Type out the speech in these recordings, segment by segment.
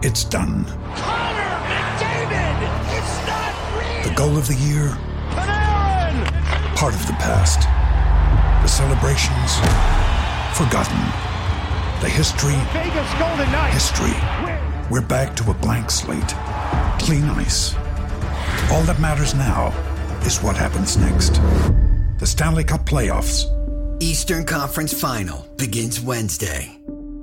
It's done. Connor McDavid! It's not real! The goal of the year? Panarin! Part of the past. The celebrations? Forgotten. The history? Vegas Golden Knights! History. We're back to a blank slate. Clean ice. All that matters now is what happens next. The Stanley Cup Playoffs. Eastern Conference Final begins Wednesday.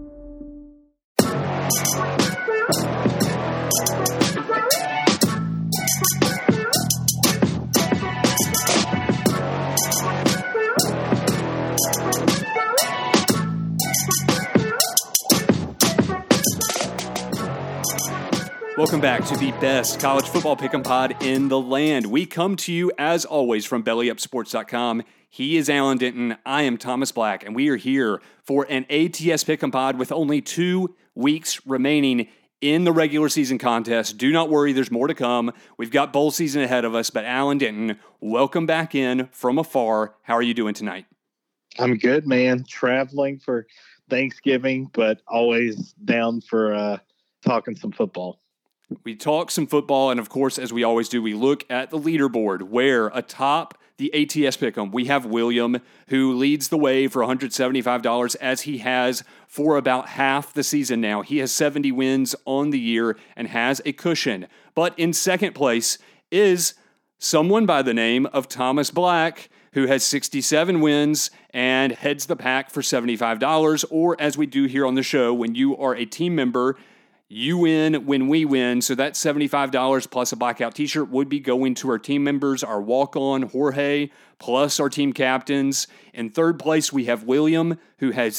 Welcome back to the best college football pick'em pod in the land. We come to you, as always, from BellyUpSports.com. He is Alan Denton. I am Thomas Black, and we are here for an ATS pick'em pod with only 2 weeks remaining in the regular season contest. Do not worry, there's more to come. We've got bowl season ahead of us, but Alan Denton, welcome back in from afar. How are you doing tonight? I'm good, man. Traveling for Thanksgiving, but always down for talking some football. We talk some football, and of course, as we always do, we look at the leaderboard where atop the ATS Pick'em, we have William, who leads the way for $175 as he has for about half the season now. He has 70 wins on the year and has a cushion. But in second place is someone by the name of Thomas Black, who has 67 wins and heads the pack for $75. Or as we do here on the show, when you are a team member, you win when we win, so that $75 plus a blackout t-shirt would be going to our team members, our walk-on Jorge, plus our team captains. In third place, we have William, who has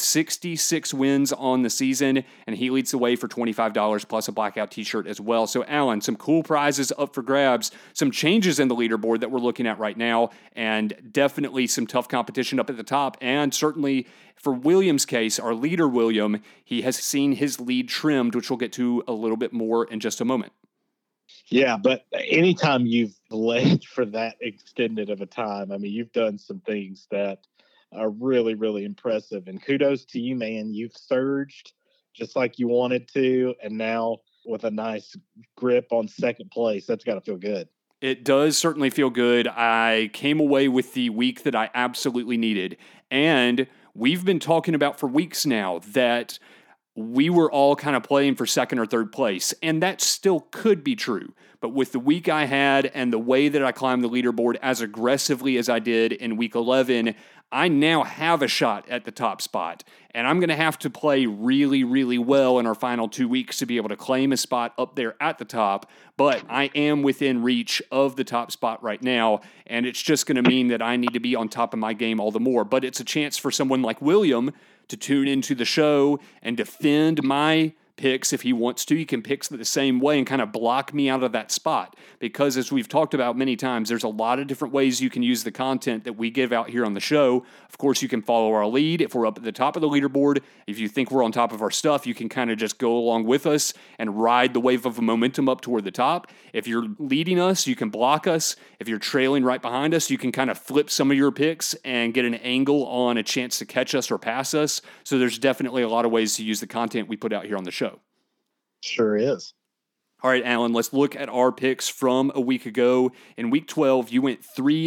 66 wins on the season, and he leads the way for $25 plus a blackout t-shirt as well. So, Alan, some cool prizes up for grabs, some changes in the leaderboard that we're looking at right now, and definitely some tough competition up at the top, and certainly for William's case, our leader, William, he has seen his lead trimmed, which we'll get to a little bit more in just a moment. Yeah, but anytime you've led for that extended of a time, I mean, you've done some things that are really, really impressive. And kudos to you, man. You've surged just like you wanted to, and now with a nice grip on second place, that's got to feel good. It does certainly feel good. I came away with the week that I absolutely needed. And we've been talking about for weeks now that we were all kind of playing for second or third place, and that still could be true. But with the week I had and the way that I climbed the leaderboard as aggressively as I did in week 11, I now have a shot at the top spot. And I'm going to have to play really, really well in our final 2 weeks to be able to claim a spot up there at the top. But I am within reach of the top spot right now, and it's just going to mean that I need to be on top of my game all the more. But it's a chance for someone like William to tune into the show and defend my picks if he wants to. He can pick the same way and kind of block me out of that spot. Because as we've talked about many times, there's a lot of different ways you can use the content that we give out here on the show. Of course, you can follow our lead. If we're up at the top of the leaderboard, if you think we're on top of our stuff, you can kind of just go along with us and ride the wave of momentum up toward the top. If you're leading us, you can block us. If you're trailing right behind us, you can kind of flip some of your picks and get an angle on a chance to catch us or pass us. So there's definitely a lot of ways to use the content we put out here on the show. Sure is. All right, Alan, let's look at our picks from a week ago. In week 12, you went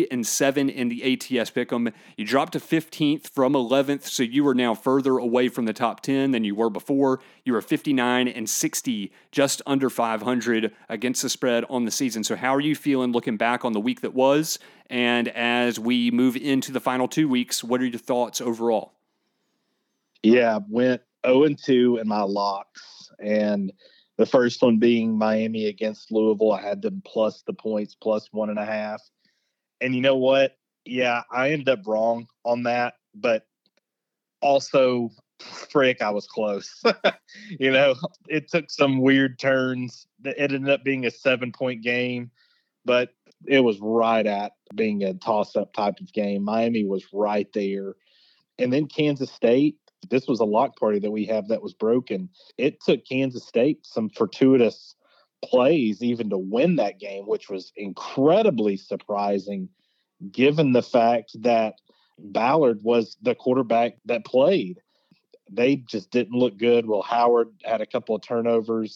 3-7 in the ATS Pick'em. You dropped to 15th from 11th, so you are now further away from the top 10 than you were before. You were 59-60, just under 500 against the spread on the season. So how are you feeling looking back on the week that was? And as we move into the final 2 weeks, what are your thoughts overall? Yeah, went 0-2 in my locks. And the first one being Miami against Louisville. I had them plus the points, plus 1.5. And you know what? Yeah, I ended up wrong on that. But also, frick, I was close. It took some weird turns. It ended up being a 7-point game. But it was right at being a toss-up type of game. Miami was right there. And then Kansas State. This was a lock party that we have that was broken. It took Kansas State some fortuitous plays even to win that game, which was incredibly surprising given the fact that Ballard was the quarterback that played. They just didn't look good. Will Howard had a couple of turnovers.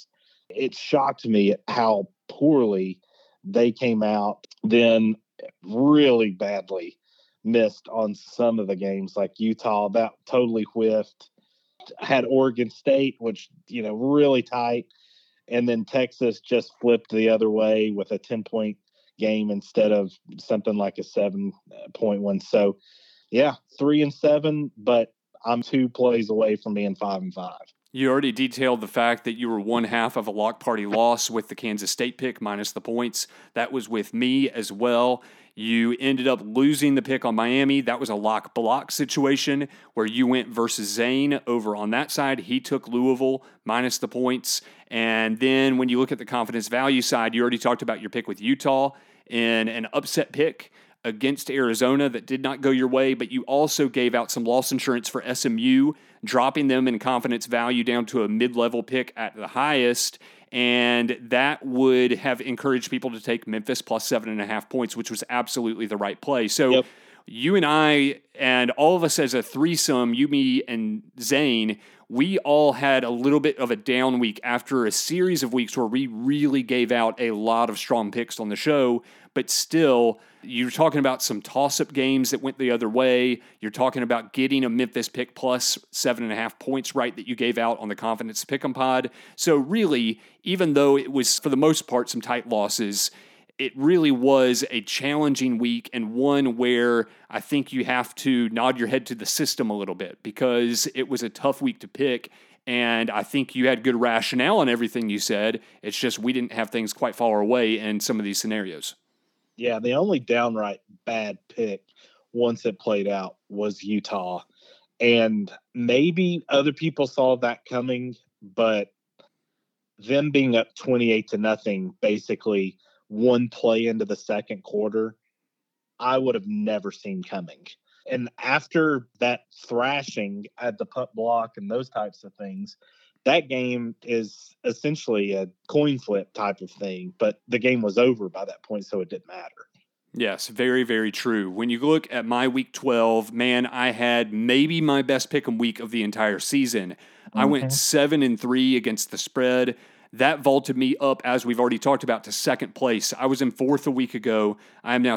It shocked me at how poorly they came out, then really badly missed on some of the games, like Utah, that totally whiffed. Had Oregon State, which, really tight. And then Texas just flipped the other way with a 10-point game instead of something like a 7-point one. So, yeah, 3-7, but I'm 2 plays away from being 5-5. You already detailed the fact that you were one half of a lock party loss with the Kansas State pick minus the points. That was with me as well. You ended up losing the pick on Miami. That was a lock block situation where you went versus Zane over on that side. He took Louisville minus the points. And then when you look at the confidence value side, you already talked about your pick with Utah in an upset pick against Arizona that did not go your way, but you also gave out some loss insurance for SMU, dropping them in confidence value down to a mid-level pick at the highest, and that would have encouraged people to take Memphis plus 7.5 points, which was absolutely the right play. So you and I, and all of us as a threesome, you, me, and Zane, we all had a little bit of a down week after a series of weeks where we really gave out a lot of strong picks on the show, but still, you're talking about some toss-up games that went the other way. You're talking about getting a Memphis pick plus 7.5 points right that you gave out on the Confidence Pick'em Pod. So really, even though it was, for the most part, some tight losses, it really was a challenging week and one where I think you have to nod your head to the system a little bit because it was a tough week to pick. And I think you had good rationale on everything you said. It's just we didn't have things quite far away in some of these scenarios. Yeah, the only downright bad pick once it played out was Utah. And maybe other people saw that coming, but them being up 28-0, basically one play into the second quarter, I would have never seen coming. And after that thrashing at the punt block and those types of things, that game is essentially a coin flip type of thing, but the game was over by that point, so it didn't matter. Yes, very, very true. When you look at my week 12, man, I had maybe my best pick'em week of the entire season. I went 7-3 against the spread. That vaulted me up, as we've already talked about, to second place. I was in fourth a week ago. I am now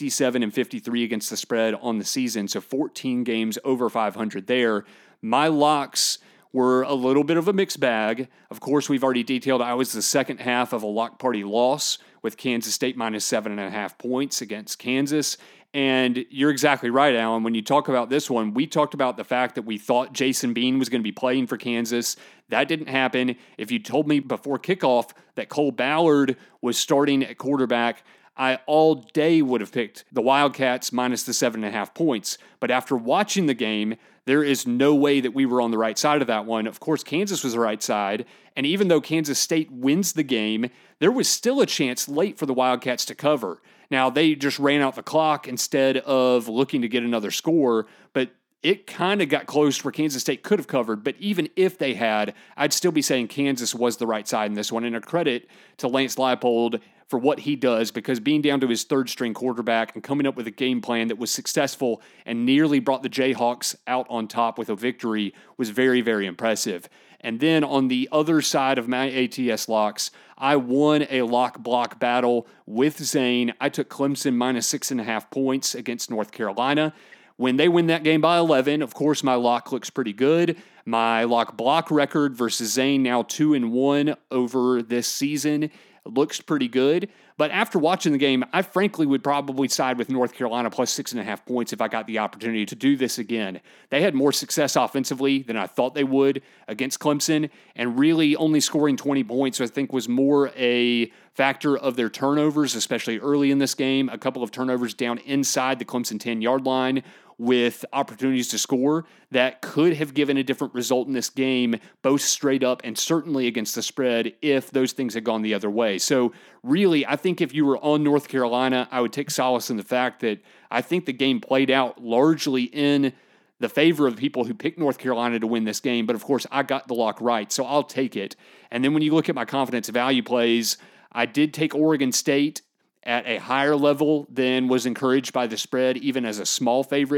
67-53 against the spread on the season, so 14 games over 500 there. My locks were a little bit of a mixed bag. Of course, we've already detailed I was the second half of a lock party loss with Kansas State minus 7.5 points against Kansas. And you're exactly right, Alan. When you talk about this one, we talked about the fact that we thought Jason Bean was going to be playing for Kansas. That didn't happen. If you told me before kickoff that Cole Ballard was starting at quarterback, I all day would have picked the Wildcats minus the 7.5 points. But after watching the game, there is no way that we were on the right side of that one. Of course, Kansas was the right side. And even though Kansas State wins the game, there was still a chance late for the Wildcats to cover. Now, they just ran out the clock instead of looking to get another score, but it kind of got close where Kansas State could have covered. But even if they had, I'd still be saying Kansas was the right side in this one. And a credit to Lance Leipold for what he does, because being down to his third-string quarterback and coming up with a game plan that was successful and nearly brought the Jayhawks out on top with a victory was very, very impressive. And then on the other side of my ATS locks, I won a lock block battle with Zane. I took Clemson minus 6.5 points against North Carolina. When they win that game by 11, of course, my lock looks pretty good. My lock block record versus Zane, now 2-1 over this season, looks pretty good. But after watching the game, I frankly would probably side with North Carolina plus 6.5 points if I got the opportunity to do this again. They had more success offensively than I thought they would against Clemson, and really only scoring 20 points, I think, was more a factor of their turnovers, especially early in this game. A couple of turnovers down inside the Clemson 10-yard line with opportunities to score that could have given a different result in this game, both straight up and certainly against the spread if those things had gone the other way. So really, I think if you were on North Carolina, I would take solace in the fact that I think the game played out largely in the favor of the people who picked North Carolina to win this game. But of course, I got the lock right, so I'll take it. And then when you look at my confidence value plays, I did take Oregon State at a higher level than was encouraged by the spread, even as a small favorite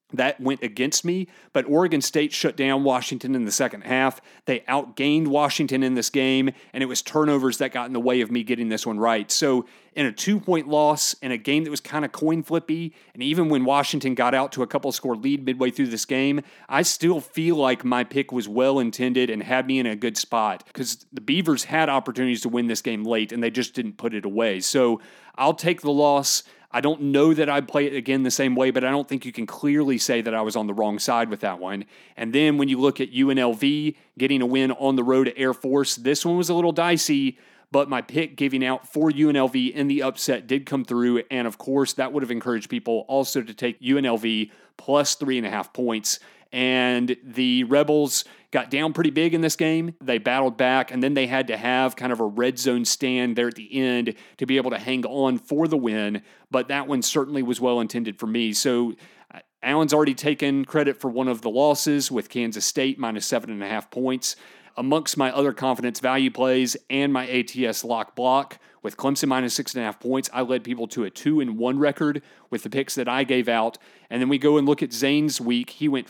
That went against me, but Oregon State shut down Washington in the second half. They outgained Washington in this game, and it was turnovers that got in the way of me getting this one right. So in a 2-point loss, in a game that was kind of coin flippy, and even when Washington got out to a couple score lead midway through this game, I still feel like my pick was well intended and had me in a good spot because the Beavers had opportunities to win this game late, and they just didn't put it away. So I'll take the loss. I don't know that I'd play it again the same way, but I don't think you can clearly say that I was on the wrong side with that one. And then when you look at UNLV getting a win on the road at Air Force, this one was a little dicey, but my pick giving out for UNLV in the upset did come through. And of course, that would have encouraged people also to take UNLV plus 3.5 points. And the Rebels got down pretty big in this game. They battled back, and then they had to have kind of a red zone stand there at the end to be able to hang on for the win. But that one certainly was well intended for me. So Allen's already taken credit for one of the losses with Kansas State minus 7.5 points. Amongst my other confidence value plays and my ATS lock block, with Clemson minus 6.5 points, I led people to a 2-1 record with the picks that I gave out. And then we go and look at Zane's week. He went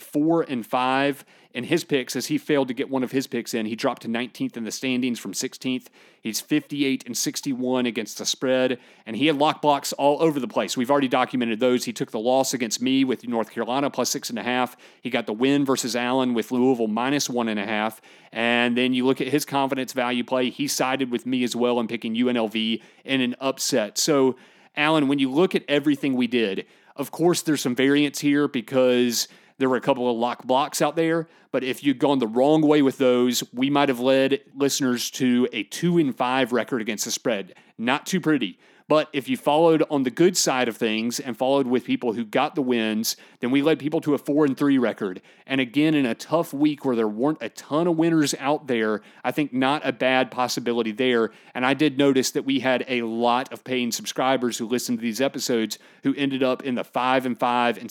4-5 in his picks as he failed to get one of his picks in. He dropped to 19th in the standings from 16th. He's 58-61 against the spread, and he had lock blocks all over the place. We've already documented those. He took the loss against me with North Carolina plus 6.5. He got the win versus Allen with Louisville minus 1.5. And then you look at his confidence value play. He sided with me as well in picking UNLV in an upset. So, Allen, when you look at everything we did, of course there's some variance here because there were a couple of lock blocks out there, but if you'd gone the wrong way with those, we might have led listeners to a 2-5 record against the spread. Not too pretty. But if you followed on the good side of things and followed with people who got the wins, then we led people to a 4-3 record. And again, in a tough week where there weren't a ton of winners out there, I think not a bad possibility there. And I did notice that we had a lot of paying subscribers who listened to these episodes who ended up in the 5-5 and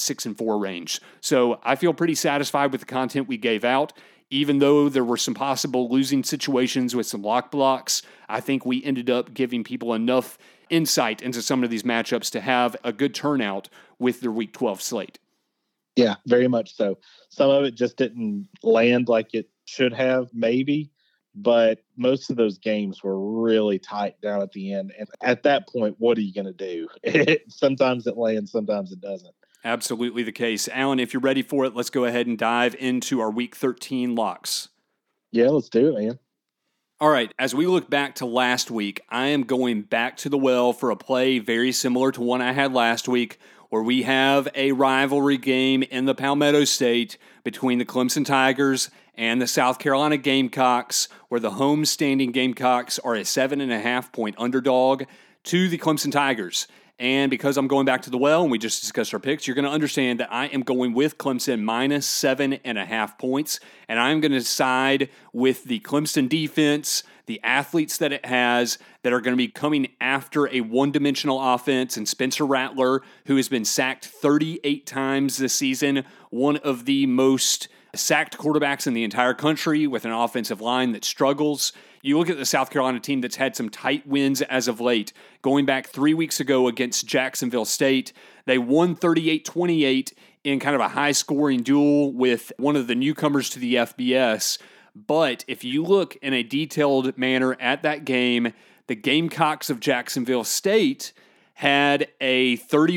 6-4 range. So I feel pretty satisfied with the content we gave out. Even though there were some possible losing situations with some lock blocks, I think we ended up giving people enough insight into some of these matchups to have a good turnout with their Week 12 slate. Yeah, very much so. Some of it just didn't land like it should have, maybe, but most of those games were really tight down at the end. And at that point, what are you going to do? Sometimes it lands, sometimes it doesn't. Absolutely the case. Allen, if you're ready for it, let's go ahead and dive into our Week 13 locks. Yeah, let's do it, man. All right, as we look back to last week, I am going back to the well for a play very similar to one I had last week, where we have a rivalry game in the Palmetto State between the Clemson Tigers and the South Carolina Gamecocks, where the home-standing Gamecocks are a 7.5-point underdog to the Clemson Tigers. And because I'm going back to the well and we just discussed our picks, you're going to understand that I am going with Clemson minus 7.5 points. And I'm going to side with the Clemson defense, the athletes that it has that are going to be coming after a one-dimensional offense, and Spencer Rattler, who has been sacked 38 times this season, one of the most sacked quarterbacks in the entire country with an offensive line that struggles. You look at the South Carolina team that's had some tight wins as of late. Going back 3 weeks ago against Jacksonville State, they won 38-28 in kind of a high-scoring duel with one of the newcomers to the FBS. But if you look in a detailed manner at that game, the Gamecocks of Jacksonville State had a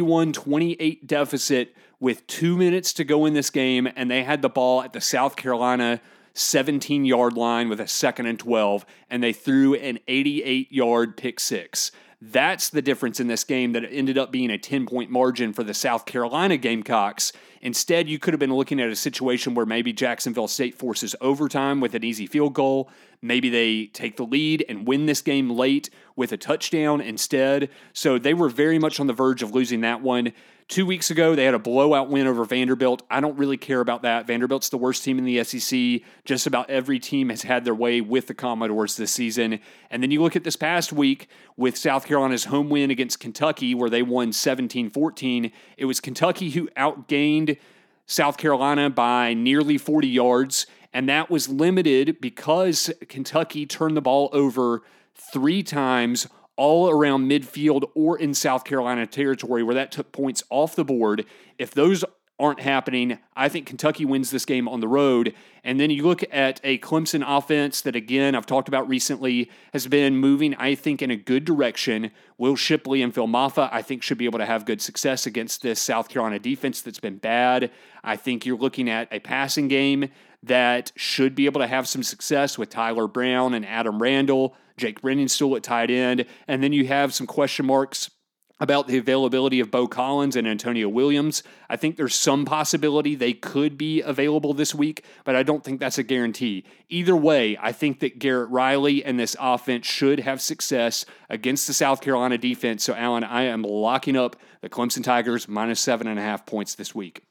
31-28 deficit with 2 minutes to go in this game, and they had the ball at the South Carolina 17-yard line with a 2nd and 12, and they threw an 88-yard pick six. That's the difference in this game that ended up being a 10-point margin for the South Carolina Gamecocks. Instead, you could have been looking at a situation where maybe Jacksonville State forces overtime with an easy field goal. Maybe they take the lead and win this game late with a touchdown instead. So they were very much on the verge of losing that one. 2 weeks ago, they had a blowout win over Vanderbilt. I don't really care about that. Vanderbilt's the worst team in the SEC. Just about every team has had their way with the Commodores this season. And then you look at this past week with South Carolina's home win against Kentucky, where they won 17-14. It was Kentucky who outgained South Carolina by nearly 40 yards, and that was limited because Kentucky turned the ball over 3 times all around midfield or in South Carolina territory, where that took points off the board. If those aren't happening. I think Kentucky wins this game on the road. And then you look at a Clemson offense that, again, I've talked about recently, has been moving, I think, in a good direction. Will Shipley and Phil Maffa, I think, should be able to have good success against this South Carolina defense that's been bad. I think you're looking at a passing game that should be able to have some success with Tyler Brown and Adam Randall, Jake Brennan still at tight end. And then you have some question marks about the availability of Bo Collins and Antonio Williams. I think there's some possibility they could be available this week, but I don't think that's a guarantee. Either way, I think that Garrett Riley and this offense should have success against the South Carolina defense. So, Alan, I am locking up the Clemson Tigers minus 7.5 points this week.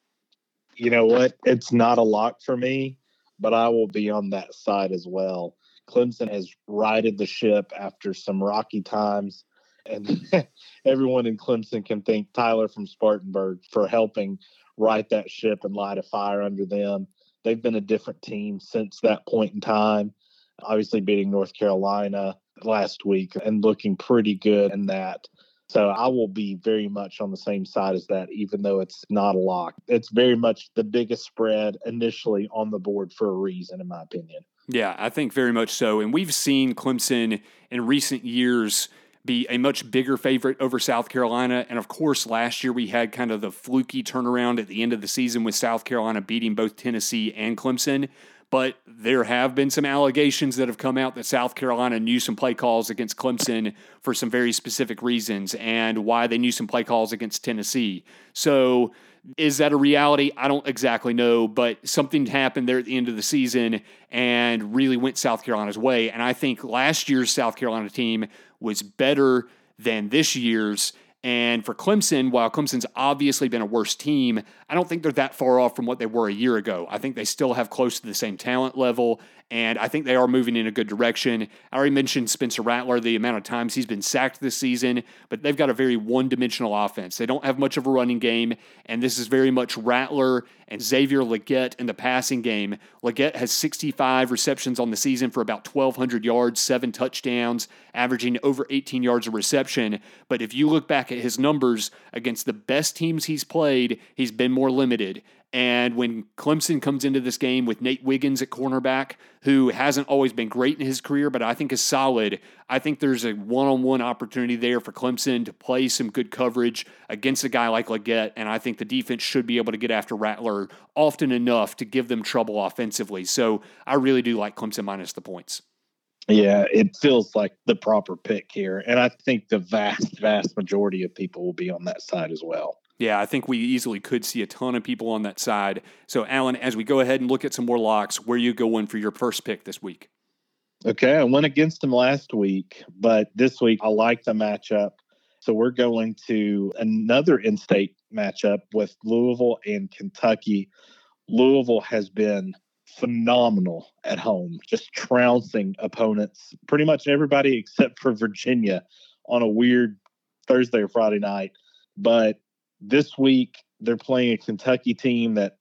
You know what? It's not a lock for me, but I will be on that side as well. Clemson has righted the ship after some rocky times. And everyone in Clemson can thank Tyler from Spartanburg for helping right that ship and light a fire under them. They've been a different team since that point in time, obviously beating North Carolina last week and looking pretty good in that. So I will be very much on the same side as that, even though it's not a lock. It's very much the biggest spread initially on the board for a reason, in my opinion. Yeah, I think very much so. And we've seen Clemson in recent years be a much bigger favorite over South Carolina. And of course, last year we had kind of the fluky turnaround at the end of the season with South Carolina beating both Tennessee and Clemson. But there have been some allegations that have come out that South Carolina knew some play calls against Clemson for some very specific reasons and why they knew some play calls against Tennessee. So is that a reality? I don't exactly know, but something happened there at the end of the season and really went South Carolina's way. And I think last year's South Carolina team was better than this year's. And for Clemson, while Clemson's obviously been a worse team, I don't think they're that far off from what they were a year ago. I think they still have close to the same talent level, and I think they are moving in a good direction. I already mentioned Spencer Rattler, the amount of times he's been sacked this season, but they've got a very one-dimensional offense. They don't have much of a running game, and this is very much Rattler and Xavier Legette in the passing game. Legette has 65 receptions on the season for about 1,200 yards, 7 touchdowns, averaging over 18 yards a reception. But if you look back at his numbers against the best teams he's played, he's been more limited. And when Clemson comes into this game with Nate Wiggins at cornerback, who hasn't always been great in his career, but I think is solid, I think there's a one-on-one opportunity there for Clemson to play some good coverage against a guy like Legette, and I think the defense should be able to get after Rattler often enough to give them trouble offensively. So I really do like Clemson minus the points. Yeah, it feels like the proper pick here, and I think the vast majority of people will be on that side as well. Yeah, I think we easily could see a ton of people on that side. So, Alan, as we go ahead and look at some more locks, where are you going for your first pick this week? Okay, I went against him last week, but this week I like the matchup. So we're going to another in-state matchup with Louisville and Kentucky. Louisville has been phenomenal at home, just trouncing opponents, pretty much everybody except for Virginia on a weird Thursday or Friday night. But this week, they're playing a Kentucky team that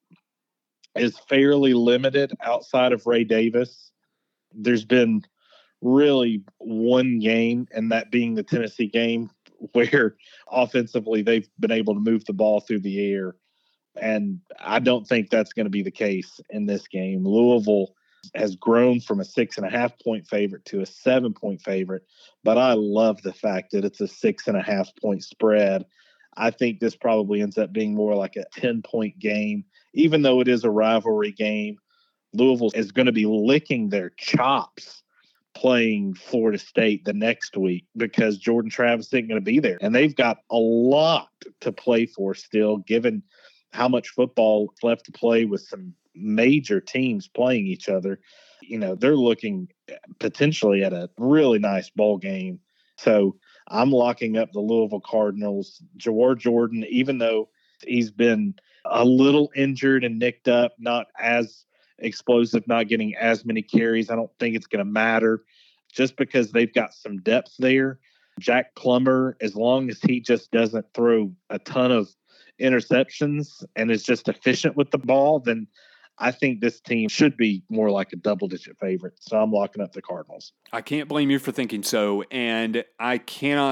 is fairly limited outside of Ray Davis. There's been really one game, and that being the Tennessee game, where offensively they've been able to move the ball through the air. And I don't think that's going to be the case in this game. Louisville has grown from a 6.5 point favorite to a 7 point favorite, but I love the fact that it's a 6.5 point spread. I think this probably ends up being more like a 10-point game. Even though it is a rivalry game, Louisville is going to be licking their chops playing Florida State the next week because Jordan Travis isn't going to be there. And they've got a lot to play for still, given how much football left to play with some major teams playing each other. You know, they're looking potentially at a really nice ball game. So I'm locking up the Louisville Cardinals. Jawar Jordan, even though he's been a little injured and nicked up, not as explosive, not getting as many carries, I don't think it's going to matter just because they've got some depth there. Jack Plummer, as long as he just doesn't throw a ton of interceptions and is just efficient with the ball, then I think this team should be more like a double-digit favorite. So I'm locking up the Cardinals. I can't blame you for thinking so, and I cannot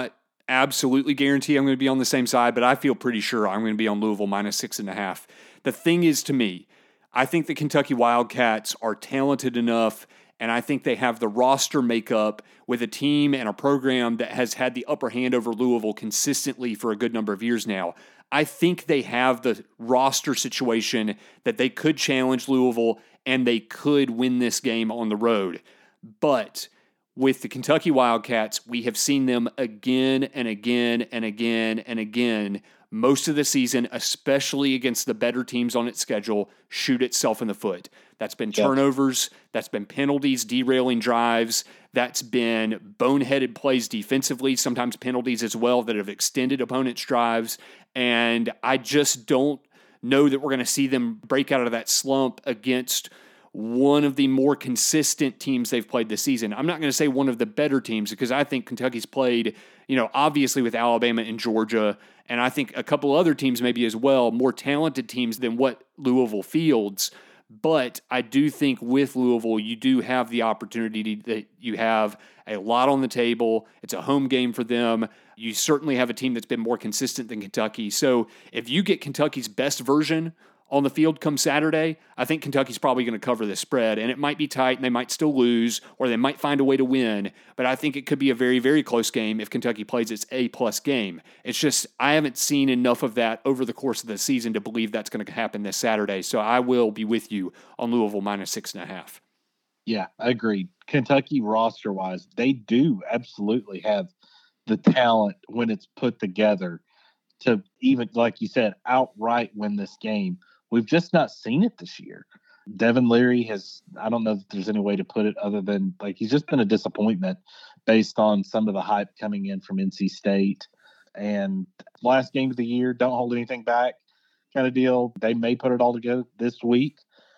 absolutely guarantee I'm going to be on the same side, but I feel pretty sure I'm going to be on Louisville minus 6.5. The thing is, to me, I think the Kentucky Wildcats are talented enough, and I think they have the roster makeup with a team and a program that has had the upper hand over Louisville consistently for a good number of years now. I think they have the roster situation that they could challenge Louisville and they could win this game on the road. But with the Kentucky Wildcats, we have seen them again and again and again and again most of the season, especially against the better teams on its schedule, shoot itself in the foot. That's been turnovers, that's been penalties, derailing drives, that's been boneheaded plays defensively, sometimes penalties as well that have extended opponents' drives, and I just don't know that we're going to see them break out of that slump against one of the more consistent teams they've played this season. I'm not going to say one of the better teams because I think Kentucky's played, obviously with Alabama and Georgia, and I think a couple other teams maybe as well, more talented teams than what Louisville fields. But I do think with Louisville, you do have the opportunity that you have a lot on the table. It's a home game for them. You certainly have a team that's been more consistent than Kentucky. So if you get Kentucky's best version on the field come Saturday, I think Kentucky's probably going to cover the spread, and it might be tight and they might still lose or they might find a way to win, but I think it could be a very, very close game if Kentucky plays its A-plus game. It's just I haven't seen enough of that over the course of the season to believe that's going to happen this Saturday, so I will be with you on Louisville minus 6.5. Yeah, agreed. Kentucky roster-wise, they do absolutely have the talent when it's put together to even, like you said, outright win this game. We've just not seen it this year. Devin Leary I don't know if there's any way to put it other than he's just been a disappointment based on some of the hype coming in from NC State. And last game of the year, don't hold anything back kind of deal. They may put it all together this week,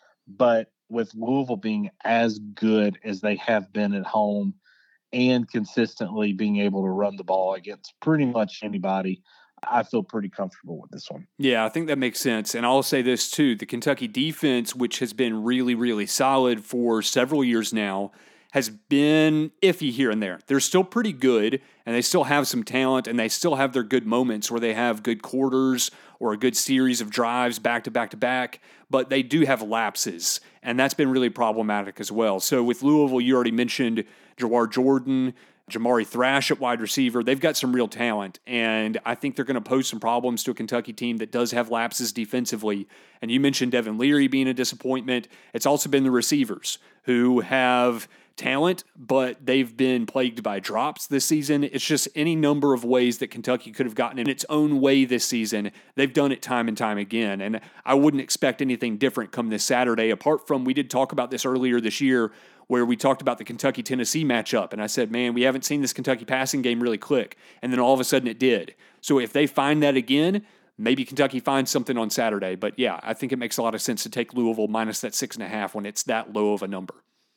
but with Louisville being as good as they have been at home and consistently being able to run the ball against pretty much anybody, I feel pretty comfortable with this one. Yeah, I think that makes sense. And I'll say this too, the Kentucky defense, which has been really, really solid for several years now, has been iffy here and there. They're still pretty good, and they still have some talent, and they still have their good moments where they have good quarters or a good series of drives back to back to back, but they do have lapses, and that's been really problematic as well. So with Louisville, you already mentioned Jawar Jordan, Jamari Thrash at wide receiver. They've got some real talent, and I think they're going to pose some problems to a Kentucky team that does have lapses defensively. And you mentioned Devin Leary being a disappointment. It's also been the receivers who have talent, but they've been plagued by drops this season. It's just any number of ways that Kentucky could have gotten in its own way this season. They've done it time and time again, and I wouldn't expect anything different come this Saturday, apart from we did talk about this earlier this year where we talked about the Kentucky-Tennessee matchup, and I said, man, we haven't seen this Kentucky passing game really click, and then all of a sudden it did. So if they find that again, maybe Kentucky finds something on Saturday. But yeah, I think it makes a lot of sense to take Louisville minus that 6.5 when it's that low of a number.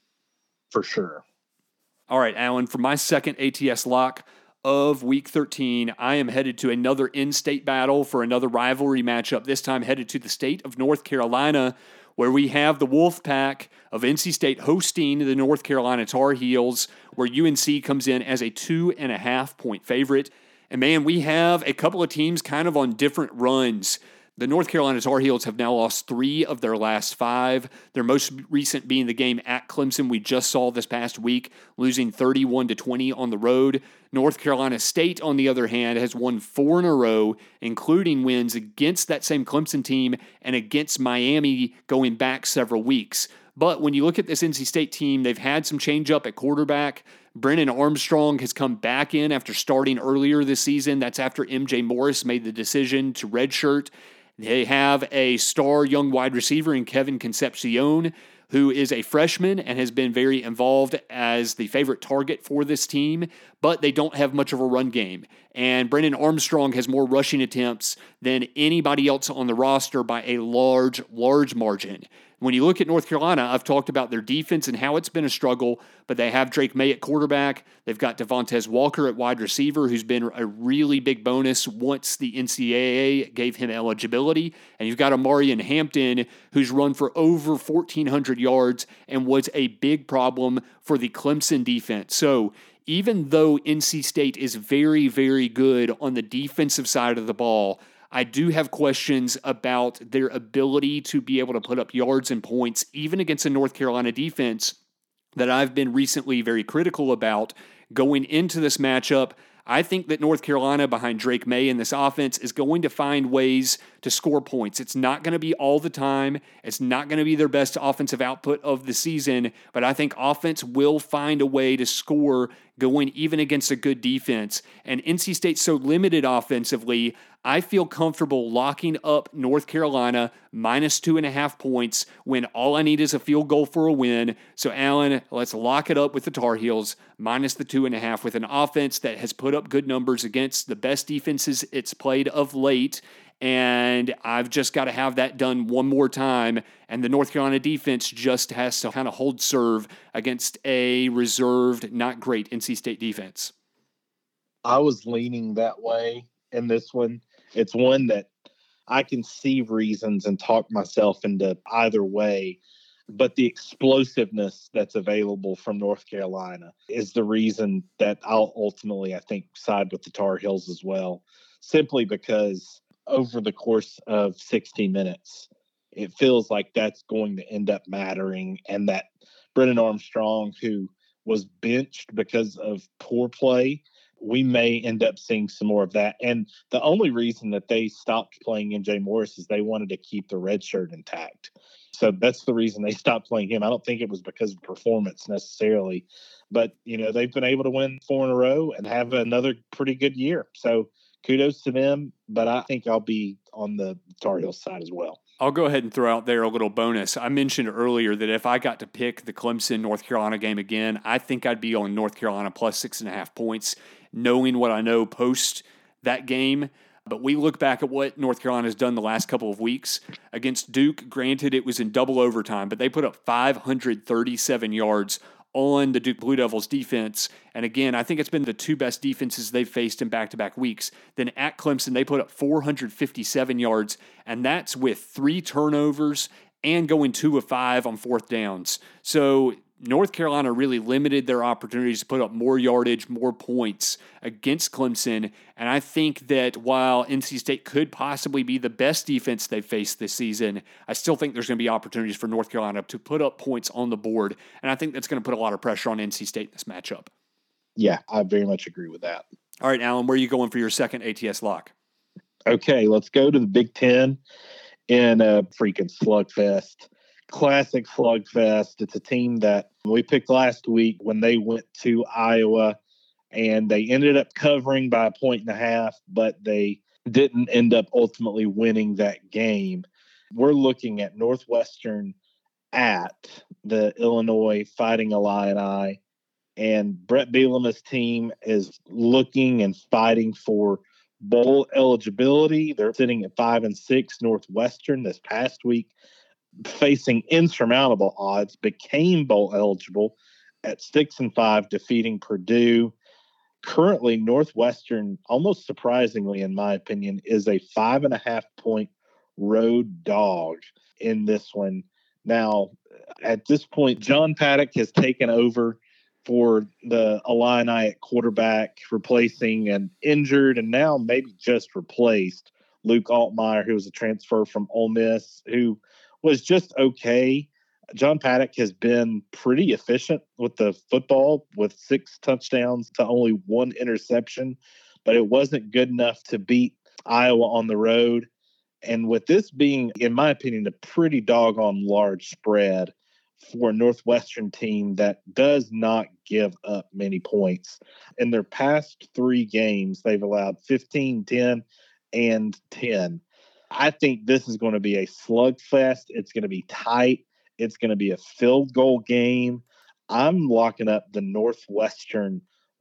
For sure. All right, Alan, for my second ATS lock of Week 13, I am headed to another in-state battle for another rivalry matchup, this time headed to the state of North Carolina, where we have the Wolfpack of NC State hosting the North Carolina Tar Heels, where UNC comes in as a 2.5-point favorite. And man, we have a couple of teams kind of on different runs. The North Carolina Tar Heels have now lost 3 of their last 5. Their most recent being the game at Clemson we just saw this past week, losing 31-20 on the road. North Carolina State, on the other hand, has won 4 in a row, including wins against that same Clemson team and against Miami going back several weeks. But when you look at this NC State team, they've had some change up at quarterback. Brennan Armstrong has come back in after starting earlier this season. That's after MJ Morris made the decision to redshirt. They have a star young wide receiver in Kevin Concepcion, who is a freshman and has been very involved as the favorite target for this team, but they don't have much of a run game. And Brennan Armstrong has more rushing attempts than anybody else on the roster by a large, large margin. When you look at North Carolina, I've talked about their defense and how it's been a struggle, but they have Drake May at quarterback. They've got Devontae Walker at wide receiver, who's been a really big bonus once the NCAA gave him eligibility. And you've got Amarian Hampton, who's run for over 1,400 yards and was a big problem for the Clemson defense. So even though NC State is very, very good on the defensive side of the ball, I do have questions about their ability to be able to put up yards and points, even against a North Carolina defense that I've been recently very critical about going into this matchup. I think that North Carolina, behind Drake May in this offense, is going to find ways to score points. It's not going to be all the time. It's not going to be their best offensive output of the season, but I think offense will find a way to score going even against a good defense. And NC State's so limited offensively, I feel comfortable locking up North Carolina minus 2.5 points when all I need is a field goal for a win. So, Alan, let's lock it up with the Tar Heels minus the 2.5 with an offense that has put up good numbers against the best defenses it's played of late. And I've just got to have that done one more time. And the North Carolina defense just has to kind of hold serve against a reserved, not great NC State defense. I was leaning that way in this one. It's one that I can see reasons and talk myself into either way. But the explosiveness that's available from North Carolina is the reason that I'll ultimately, I think, side with the Tar Heels as well, simply because over the course of 60 minutes, it feels like that's going to end up mattering, and that Brennan Armstrong, who was benched because of poor play, we may end up seeing some more of that. And the only reason that they stopped playing MJ Morris is they wanted to keep the red shirt intact. So that's the reason they stopped playing him. I don't think it was because of performance necessarily, but they've been able to win 4 in a row and have another pretty good year. So kudos to them, but I think I'll be on the Tar Heels side as well. I'll go ahead and throw out there a little bonus. I mentioned earlier that if I got to pick the Clemson-North Carolina game again, I think I'd be on North Carolina plus 6.5 points, knowing what I know post that game. But we look back at what North Carolina has done the last couple of weeks against Duke. Granted, it was in double overtime, but they put up 537 yards on the Duke Blue Devils defense. And again, I think it's been the two best defenses they've faced in back-to-back weeks. Then at Clemson, they put up 457 yards, and that's with 3 turnovers and going 2 of 5 on 4th downs. So North Carolina really limited their opportunities to put up more yardage, more points against Clemson. And I think that while NC State could possibly be the best defense they've faced this season, I still think there's going to be opportunities for North Carolina to put up points on the board. And I think that's going to put a lot of pressure on NC State in this matchup. Yeah, I very much agree with that. All right, Alan, where are you going for your second ATS lock? Okay, let's go to the Big Ten in a freaking slugfest. Classic slugfest. It's a team that we picked last week when they went to Iowa, and they ended up covering by 1.5, but they didn't end up ultimately winning that game. We're looking at Northwestern at the Illinois Fighting Illini, and Brett Bielema's team is looking and fighting for bowl eligibility. They're sitting at 5-6. Northwestern this past week, facing insurmountable odds, became bowl eligible at 6-5, defeating Purdue. Currently, Northwestern, almost surprisingly, in my opinion, is a 5.5-point road dog in this one. Now, at this point, John Paddock has taken over for the Illini at quarterback, replacing an injured and now maybe just replaced Luke Altmaier, who was a transfer from Ole Miss, who was just okay. John Paddock has been pretty efficient with the football, with 6 touchdowns to only 1 interception, but it wasn't good enough to beat Iowa on the road. And with this being, in my opinion, a pretty doggone large spread for a Northwestern team that does not give up many points. In their past 3 games, they've allowed 15, 10, and 10. I think this is going to be a slugfest. It's going to be tight. It's going to be a field goal game. I'm locking up the Northwestern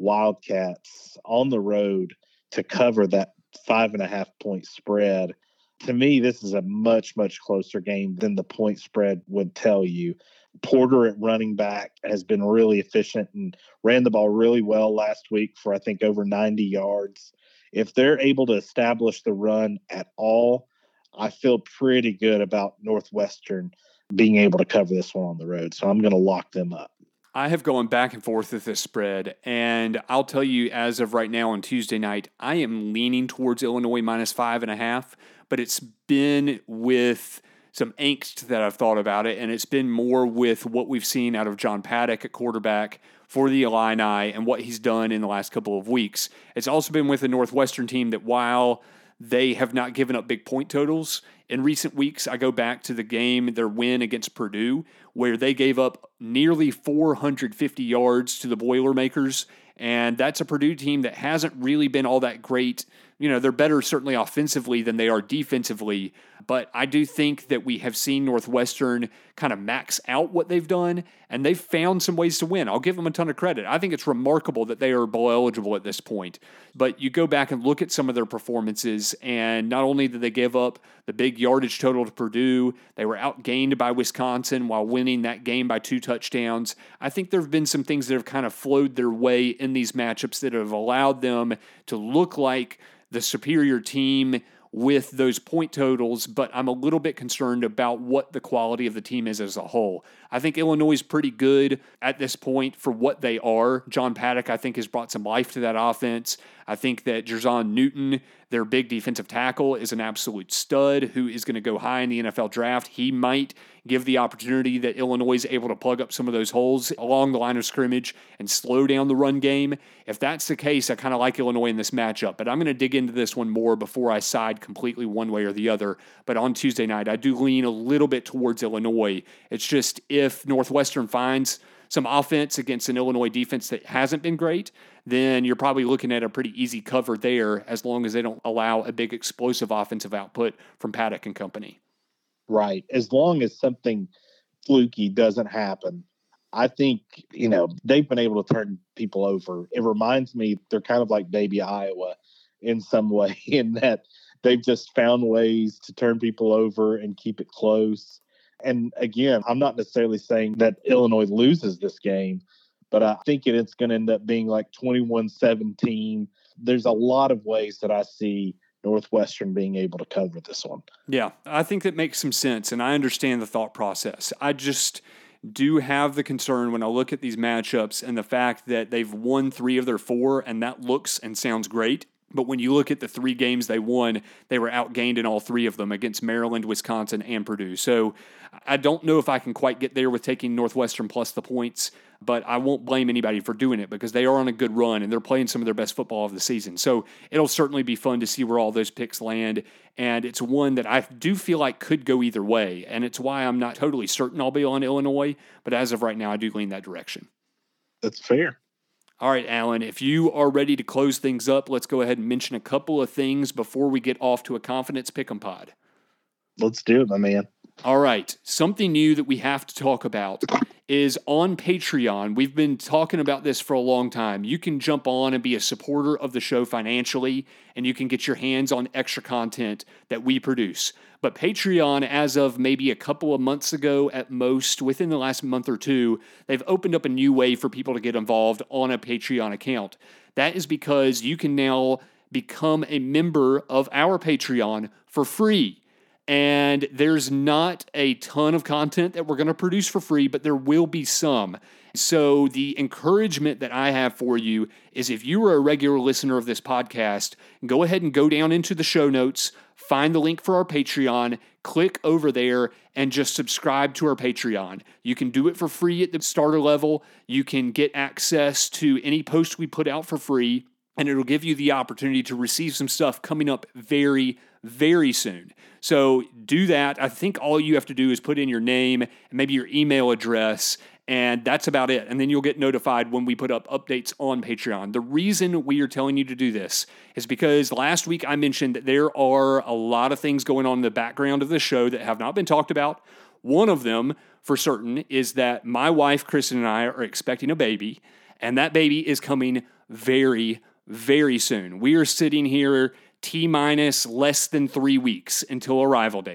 Wildcats on the road to cover that 5.5-point spread. To me, this is a much, much closer game than the point spread would tell you. Porter at running back has been really efficient and ran the ball really well last week for, I think, over 90 yards. If they're able to establish the run at all, I feel pretty good about Northwestern being able to cover this one on the road. So I'm going to lock them up. I have gone back and forth with this spread, and I'll tell you, as of right now on Tuesday night, I am leaning towards Illinois minus 5.5, but it's been with some angst that I've thought about it, and it's been more with what we've seen out of John Paddock at quarterback for the Illini and what he's done in the last couple of weeks. It's also been with a Northwestern team that, while they have not given up big point totals in recent weeks, I go back to the game, their win against Purdue, where they gave up nearly 450 yards to the Boilermakers, and that's a Purdue team that hasn't really been all that great. You know, they're better certainly offensively than they are defensively, but I do think that we have seen Northwestern kind of max out what they've done, and they've found some ways to win. I'll give them a ton of credit. I think it's remarkable that they are bowl eligible at this point, but you go back and look at some of their performances, and not only did they give up the big yardage total to Purdue, they were outgained by Wisconsin while winning that game by 2 touchdowns. I think there have been some things that have kind of flowed their way in these matchups that have allowed them to look like the superior team with those point totals, but I'm a little bit concerned about what the quality of the team is as a whole. I think Illinois is pretty good at this point for what they are. John Paddock, I think, has brought some life to that offense. I think that Jerzon Newton, their big defensive tackle, is an absolute stud who is going to go high in the NFL draft. He might give the opportunity that Illinois is able to plug up some of those holes along the line of scrimmage and slow down the run game. If that's the case, I kind of like Illinois in this matchup, but I'm going to dig into this one more before I side completely one way or the other. But on Tuesday night, I do lean a little bit towards Illinois. It's just if Northwestern finds some offense against an Illinois defense that hasn't been great, then you're probably looking at a pretty easy cover there, as long as they don't allow a big explosive offensive output from Paddock and company. Right. As long as something fluky doesn't happen, I think, they've been able to turn people over. It reminds me, they're kind of like baby Iowa in some way, in that they've just found ways to turn people over and keep it close. And again, I'm not necessarily saying that Illinois loses this game, but I think it's going to end up being like 21-17. There's a lot of ways that I see Northwestern being able to cover this one. Yeah, I think that makes some sense, and I understand the thought process. I just do have the concern when I look at these matchups and the fact that they've won 3 of their 4, and that looks and sounds great. But when you look at the 3 games they won, they were outgained in all 3 of them against Maryland, Wisconsin, and Purdue. So I don't know if I can quite get there with taking Northwestern plus the points, but I won't blame anybody for doing it because they are on a good run and they're playing some of their best football of the season. So it'll certainly be fun to see where all those picks land. And it's one that I do feel like could go either way. And it's why I'm not totally certain I'll be on Illinois. But as of right now, I do lean that direction. That's fair. All right, Alan, if you are ready to close things up, let's go ahead and mention a couple of things before we get off to a confidence pick'em pod. Let's do it, my man. All right. Something new that we have to talk about is on Patreon. We've been talking about this for a long time. You can jump on and be a supporter of the show financially, and you can get your hands on extra content that we produce. But Patreon, as of maybe a couple of months ago at most, within the last month or 2, they've opened up a new way for people to get involved on a Patreon account. That is because you can now become a member of our Patreon for free. And there's not a ton of content that we're going to produce for free, but there will be some. So the encouragement that I have for you is, if you are a regular listener of this podcast, go ahead and go down into the show notes, find the link for our Patreon, click over there, and just subscribe to our Patreon. You can do it for free at the starter level. You can get access to any post we put out for free, and it'll give you the opportunity to receive some stuff coming up very, very soon. So do that. I think all you have to do is put in your name and maybe your email address, and that's about it. And then you'll get notified when we put up updates on Patreon. The reason we are telling you to do this is because last week I mentioned that there are a lot of things going on in the background of the show that have not been talked about. One of them, for certain, is that my wife, Kristen, and I are expecting a baby, and that baby is coming very, very soon. We are sitting here T-minus less than 3 weeks until arrival date.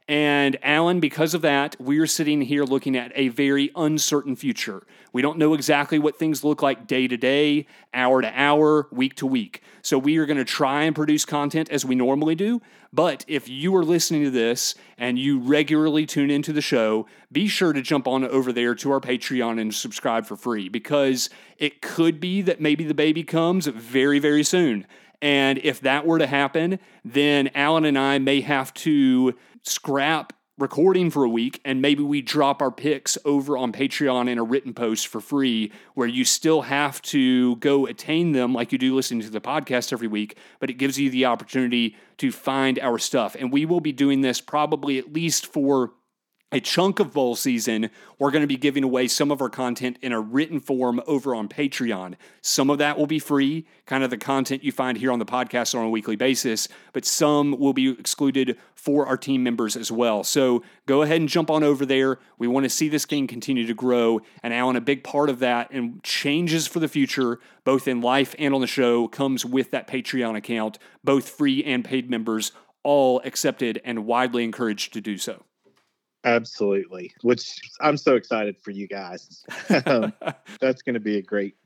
And Alan, because of that, we're sitting here looking at a very uncertain future. We don't know exactly what things look like day to day, hour to hour, week to week. So we are going to try and produce content as we normally do. But if you are listening to this and you regularly tune into the show, be sure to jump on over there to our Patreon and subscribe for free, because it could be that maybe the baby comes very, very soon. And if that were to happen, then Alan and I may have to scrap recording for a week, and maybe we drop our picks over on Patreon in a written post for free, where you still have to go attain them like you do listening to the podcast every week, but it gives you the opportunity to find our stuff. And we will be doing this probably at least for a chunk of bowl season. We're going to be giving away some of our content in a written form over on Patreon. Some of that will be free, kind of the content you find here on the podcast on a weekly basis, but some will be excluded for our team members as well. So go ahead and jump on over there. We want to see this game continue to grow, and Alan, a big part of that and changes for the future, both in life and on the show, comes with that Patreon account. Both free and paid members, all accepted and widely encouraged to do so. Absolutely, which I'm so excited for you guys. That's going to be a great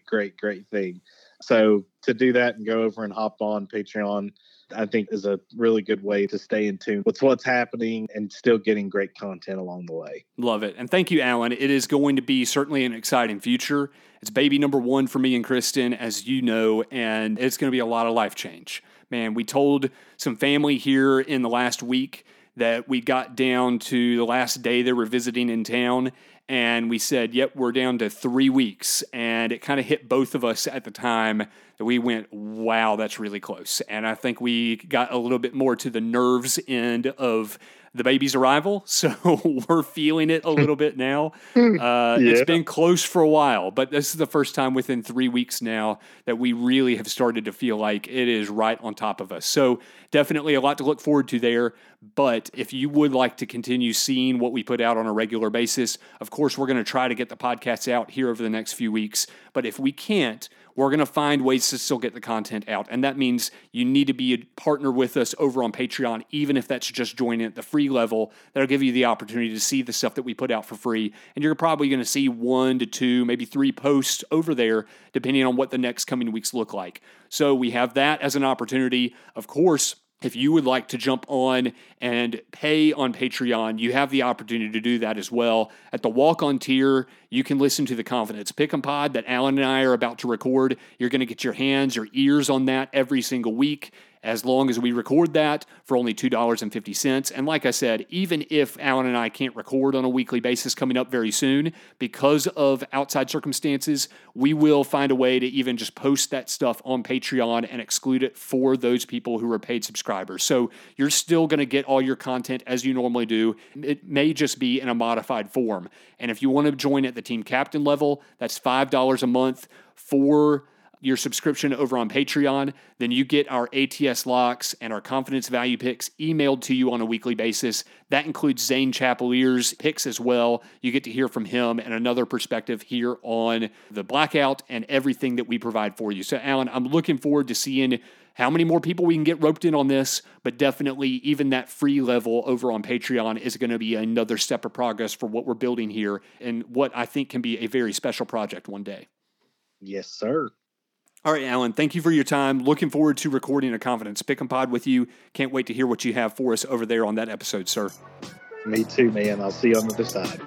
thing. So to do that and go over and hop on Patreon, I think is a really good way to stay in tune with what's happening and still getting great content along the way. Love it. And thank you, Alan. It is going to be certainly an exciting future. It's baby number one for me and Kristen, as you know, and it's going to be a lot of life change. Man, we told some family here in the last week that we got down to the last day they were visiting in town, and we said, yep, we're down to 3 weeks. And it kind of hit both of us at the time that we went, wow, that's really close. And I think we got a little bit more to the nerves end of the baby's arrival, so we're feeling it a little bit now. It's been close for a while, but this is the first time within 3 weeks now that we really have started to feel like it is right on top of us. So definitely a lot to look forward to there. But if you would like to continue seeing what we put out on a regular basis, of course, we're going to try to get the podcasts out here over the next few weeks. But if we can't, we're going to find ways to still get the content out. And that means you need to be a partner with us over on Patreon, even if that's just joining at the free level. That'll give you the opportunity to see the stuff that we put out for free. And you're probably going to see 1 to 2, maybe 3 posts over there, depending on what the next coming weeks look like. So we have that as an opportunity. Of course, if you would like to jump on and pay on Patreon, you have the opportunity to do that as well. At the walk-on tier, you can listen to the Confidence Pick'em Pod that Alan and I are about to record. You're going to get your hands, your ears on that every single week, as long as we record that for only $2.50. And like I said, even if Alan and I can't record on a weekly basis coming up very soon, because of outside circumstances, we will find a way to even just post that stuff on Patreon and exclude it for those people who are paid subscribers. So you're still going to get all your content as you normally do. It may just be in a modified form. And if you want to join at the team captain level, that's $5 a month for your subscription over on Patreon. Then you get our ATS locks and our confidence value picks emailed to you on a weekly basis. That includes Zane Chapelier's picks as well. You get to hear from him and another perspective here on the blackout and everything that we provide for you. So, Alan, I'm looking forward to seeing how many more people we can get roped in on this, but definitely even that free level over on Patreon is going to be another step of progress for what we're building here and what I think can be a very special project one day. Yes, sir. All right, Alan, thank you for your time. Looking forward to recording a Confidence Pick'em Pod with you. Can't wait to hear what you have for us over there on that episode, sir. Me too, man. I'll see you on the other side.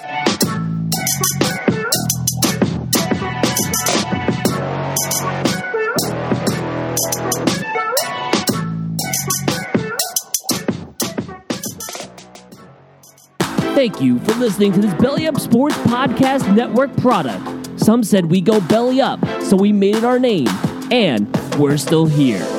Thank you for listening to this Belly Up Sports Podcast Network product. Some said we go belly up, so we made it our name, and we're still here.